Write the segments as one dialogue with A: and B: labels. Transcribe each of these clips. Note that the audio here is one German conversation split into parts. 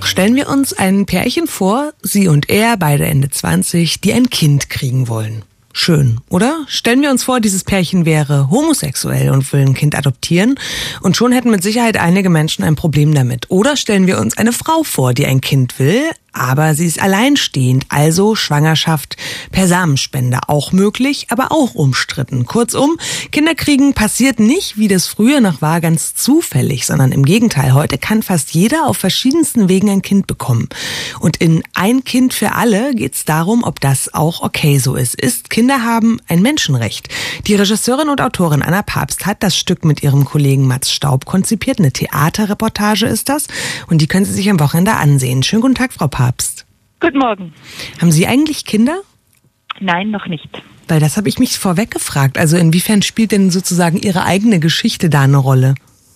A: Stellen wir uns ein Pärchen vor, sie und er, beide Ende 20, die ein Kind kriegen wollen. Schön, oder? Stellen wir uns vor, dieses Pärchen wäre homosexuell und will ein Kind adoptieren und schon hätten mit Sicherheit einige Menschen ein Problem damit. Oder stellen wir uns eine Frau vor, die ein Kind will, aber sie ist alleinstehend, also Schwangerschaft per Samenspende auch möglich, aber auch umstritten. Kurzum, Kinderkriegen passiert nicht, wie das früher noch war, ganz zufällig, sondern im Gegenteil. Heute kann fast jeder auf verschiedensten Wegen ein Kind bekommen. Und in Ein Kind für alle geht es darum, ob das auch okay so ist. Kinder haben ein Menschenrecht. Die Regisseurin und Autorin Anna Papst hat das Stück mit ihrem Kollegen Mats Staub konzipiert. Eine Theaterreportage ist das und die können Sie sich am Wochenende ansehen. Schönen guten Tag, Frau Papst.
B: Guten Morgen.
A: Haben Sie eigentlich Kinder?
B: Nein, noch nicht.
A: Weil das habe ich mich vorweg gefragt. Also inwiefern spielt denn sozusagen Ihre eigene Geschichte da eine Rolle?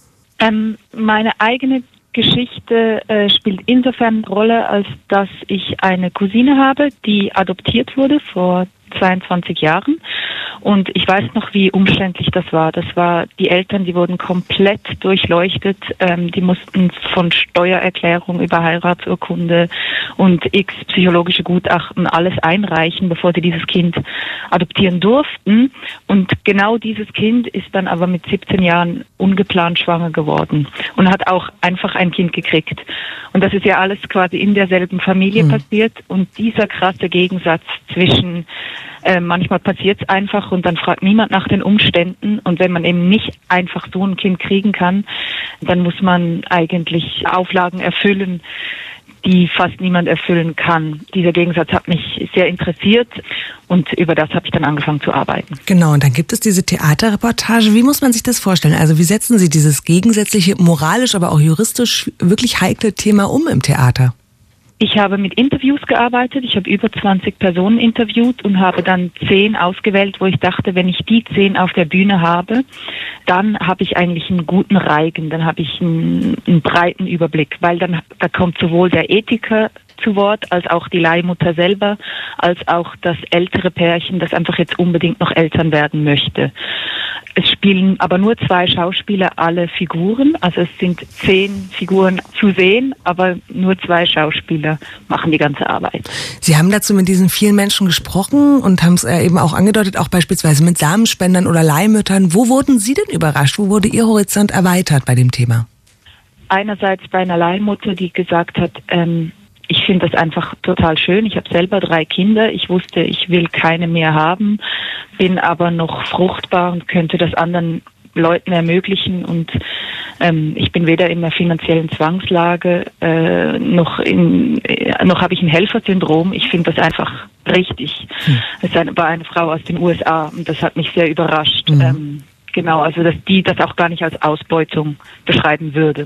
B: Meine eigene Geschichte spielt insofern eine Rolle, als dass ich eine Cousine habe, die adoptiert wurde vor 22 Jahren. Und ich weiß noch, wie umständlich das war. Die Eltern, die wurden komplett durchleuchtet. Die mussten von Steuererklärung über Heiratsurkunde und x psychologische Gutachten alles einreichen, bevor sie dieses Kind adoptieren durften. Und genau dieses Kind ist dann aber mit 17 Jahren ungeplant schwanger geworden und hat auch einfach ein Kind gekriegt. Und das ist ja alles quasi in derselben Familie passiert. Und dieser krasse Gegensatz zwischen manchmal passiert es einfach und dann fragt niemand nach den Umständen. Und wenn man eben nicht einfach so ein Kind kriegen kann, dann muss man eigentlich Auflagen erfüllen, die fast niemand erfüllen kann. Dieser Gegensatz hat mich sehr interessiert und über das habe ich dann angefangen zu arbeiten.
A: Genau, und dann gibt es diese Theaterreportage. Wie muss man sich das vorstellen? Also wie setzen Sie dieses gegensätzliche, moralisch, aber auch juristisch wirklich heikle Thema um im Theater?
B: Ich habe mit Interviews gearbeitet. Ich habe über 20 Personen interviewt und habe dann 10 ausgewählt, wo ich dachte, wenn ich die 10 auf der Bühne habe, dann habe ich eigentlich einen guten Reigen, dann habe ich einen breiten Überblick, weil da kommt sowohl der Ethiker zu Wort, als auch die Leihmutter selber, als auch das ältere Pärchen, das einfach jetzt unbedingt noch Eltern werden möchte. Es spielen aber nur 2 Schauspieler alle Figuren, also es sind 10 Figuren zu sehen, aber nur 2 Schauspieler machen die ganze Arbeit.
A: Sie haben dazu mit diesen vielen Menschen gesprochen und haben es eben auch angedeutet, auch beispielsweise mit Samenspendern oder Leihmüttern. Wo wurden Sie denn überrascht? Wo wurde Ihr Horizont erweitert bei dem Thema?
B: Einerseits bei einer Leihmutter, die gesagt hat, ich finde das einfach total schön. Ich habe selber 3 Kinder. Ich wusste, ich will keine mehr haben, bin aber noch fruchtbar und könnte das anderen Leuten ermöglichen. Und ich bin weder in einer finanziellen Zwangslage, noch habe ich ein Helfersyndrom. Ich finde das einfach richtig. Es war eine Frau aus den USA und das hat mich sehr überrascht. Genau, also dass die das auch gar nicht als Ausbeutung beschreiben würde.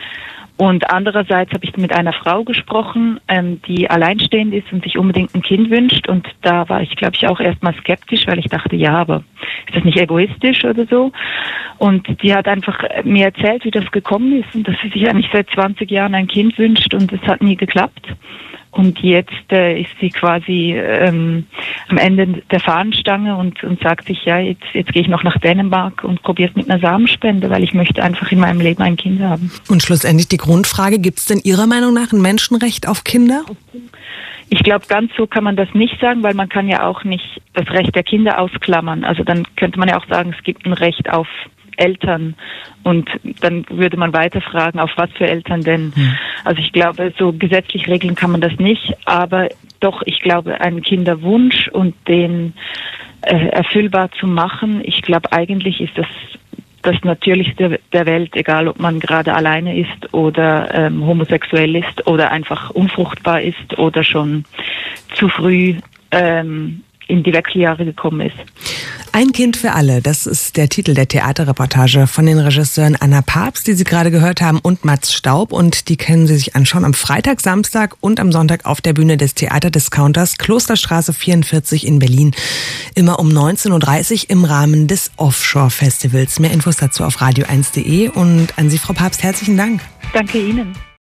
B: Und andererseits habe ich mit einer Frau gesprochen, die alleinstehend ist und sich unbedingt ein Kind wünscht. Und da war ich, glaube ich, auch erstmal skeptisch, weil ich dachte, ja, aber ist das nicht egoistisch oder so? Und die hat einfach mir erzählt, wie das gekommen ist und dass sie sich eigentlich seit 20 Jahren ein Kind wünscht und es hat nie geklappt. Und jetzt ist sie quasi am Ende der Fahnenstange und sagt sich, ja, jetzt gehe ich noch nach Dänemark und probiere es mit einer Samenspende, weil ich möchte einfach in meinem Leben ein Kind haben.
A: Und schlussendlich die Grundfrage, gibt es denn Ihrer Meinung nach ein Menschenrecht auf Kinder?
B: Ich glaube, ganz so kann man das nicht sagen, weil man kann ja auch nicht das Recht der Kinder ausklammern. Also dann könnte man ja auch sagen, es gibt ein Recht auf Eltern und dann würde man weiter fragen, auf was für Eltern denn? Also ich glaube, so gesetzlich regeln kann man das nicht, aber doch, ich glaube, einen Kinderwunsch und den erfüllbar zu machen, ich glaube, eigentlich ist das Natürlichste der Welt, egal ob man gerade alleine ist oder homosexuell ist oder einfach unfruchtbar ist oder schon zu früh in die Wechseljahre gekommen ist.
A: Ein Kind für alle, das ist der Titel der Theaterreportage von den Regisseuren Anna Papst, die Sie gerade gehört haben, und Mats Staub. Und die können Sie sich anschauen am Freitag, Samstag und am Sonntag auf der Bühne des Theaterdiscounters Klosterstraße 44 in Berlin. Immer um 19.30 Uhr im Rahmen des Offshore-Festivals. Mehr Infos dazu auf radio1.de. Und an Sie, Frau Papst, herzlichen Dank.
B: Danke Ihnen.